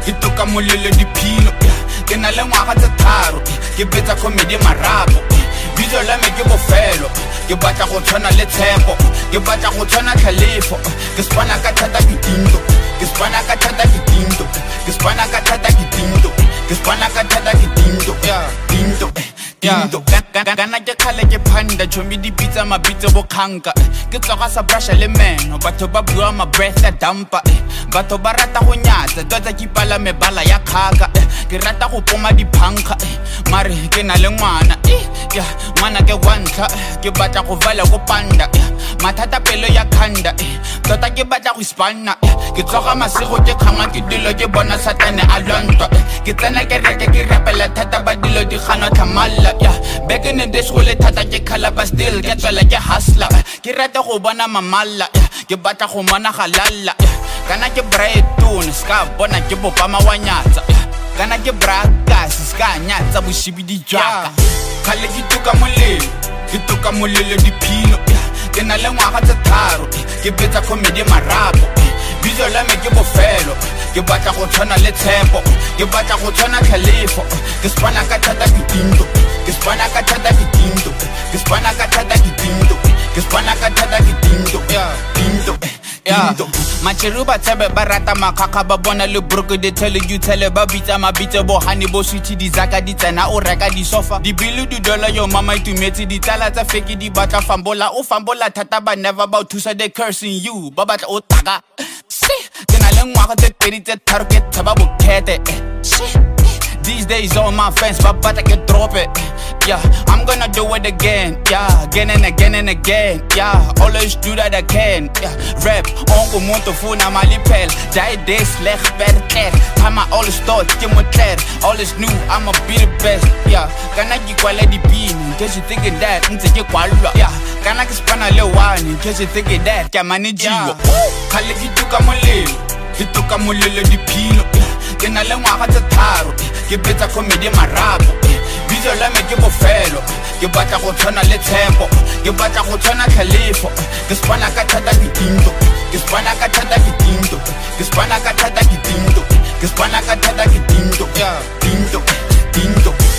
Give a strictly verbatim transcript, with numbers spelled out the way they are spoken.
ke toka molelo diphilo ke na le ngwaga tse tharo ke betsa comedy marapo bitso la me ke bofelo ke batla go tshwana le tshepo ke batla go tshwana Khalifo ke spana ka thata ke tinto ke spana ka thata ke tinto ke spana ka thata ke tinto ke spana ka thata ke tinto yeah tinto tinto kana ke khale ke phanda chomi di pizza mabitse bo khanka ke tsoga sa brush le meno batho ba bua ma breath ya dampa batho ba rata go nyatsa tota ke pala mebala ya khaka ke rata go poma diphankga mare ke na le ngwana ya ngwana ke wantla ke batla go vala go panda mathata pelo ya khanda tota ke batla go spana ke tsoga masego ke khanga ke dilo ke bona satane a lonto ke tsena ke reke ke rapela thata ba dilo di gana thamalla ya back in the days go le thata ke khala ba still ke tswela ke hustler ke rata go bona mamalla ke batla go mona galalla kana ke bright tune ska bona ke bopa mawanyatsa kana ke brakas ska nyatsa boshibidi jwaka khale ke tuka molelo ke tuka molelo diphilo ke na le ngwaga tse tharo ke betsa comedy marapo bitso la me ke bofelo ke batla go tshwana le tshepo ke batla go tshwana Khalifo ke spana ka thata ke tinto ke spana ka thata ke tinto ke spana ka thata ke tinto ke spana ka thata ke tinto yeah tinto yeah macheruba tsebe barata makaka ba bona le broke de tell you tell ba bitsa mabitse bo hani bo switch di zaka di tsena o reka di sofa di bilu di dollar yo mama itumetse di tsala tsa fake di batla fambola o fambola thata ba never about to say they cursing you ba batla o taka see ke na le ngwaga tse pedi tse tharo ke thaba bokete see these days all my fans but but I can drop it yeah I'm gonna do it again yeah again and again and again yeah always do that I can yeah rap onko muntu funa mali phela die this leg better time I always thought ke motler always knew I'ma be the best yeah kana ke kwala di pin in case you thinking that ntse ke kwalwa yeah kana ke spana le one in case you thinking that ke managiwa khale ke tuka molelo ke tuka molelo diphilo ke na le ngwaga tse tharo ke betsa comedy marapo bitso la me ke bofelo ke batla go tshwana le tshepo ke batla go tshwana Khalifo ke spana ka thata ke tinto ke spana ka thata ke tinto ke spana ka thata ke tinto ke spana ka thata ke tinto yeah tinto tinto